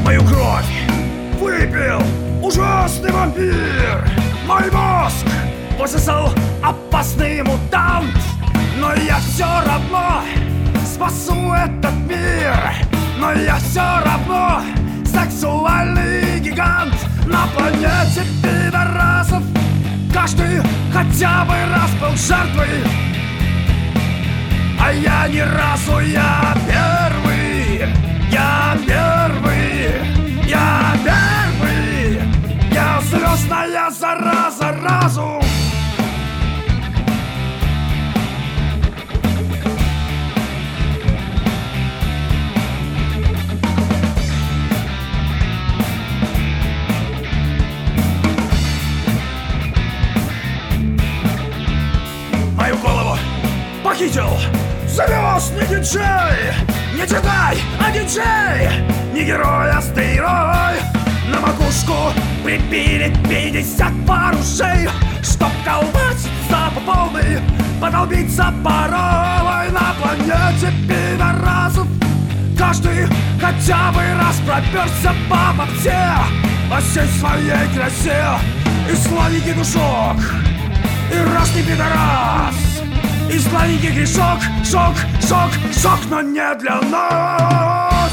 Мою кровь выпил ужасный вампир. Мой мозг высосал опасный мутант. Но я все равно спасу этот мир. Но я все равно сексуальный гигант. На планете пидорасов каждый хотя бы раз был жертвой. А я ни разу, я первый. Я первый. Я первый. Я звездная зараза, разум. Мою голову похитил звездный диджей. Не джедай, а диджей. Не герой, а стерой. На макушку припили 50 пар ушей, чтоб колбаситься по полной, подолбиться порой. На планете пидорасов каждый хотя бы раз проперся по попсе, по всей своей красе. И славненький душок, и рашный пидорас, и славненький грешок. Шок, шок, шок, но не для нас.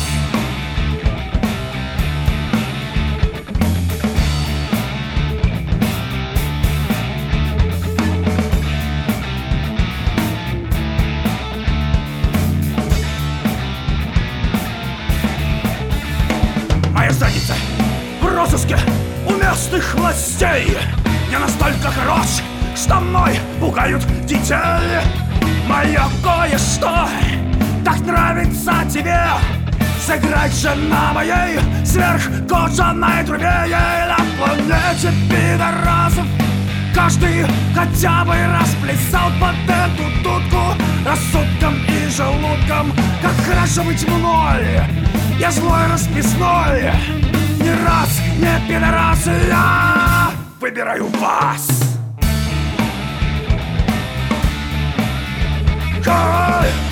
Моя задница в розыске у местных властей. Я настолько хорош, что мной пугают детей. Мое кое-что так нравится тебе. Сыграть же на моей сверхкожаной трубе. На планете пидорасов каждый хотя бы раз плясал под эту дудку. Рассудком и желудком, как хорошо быть мной. Я злой расписной. Ни раз не пидорас, я выбираю вас. Hey!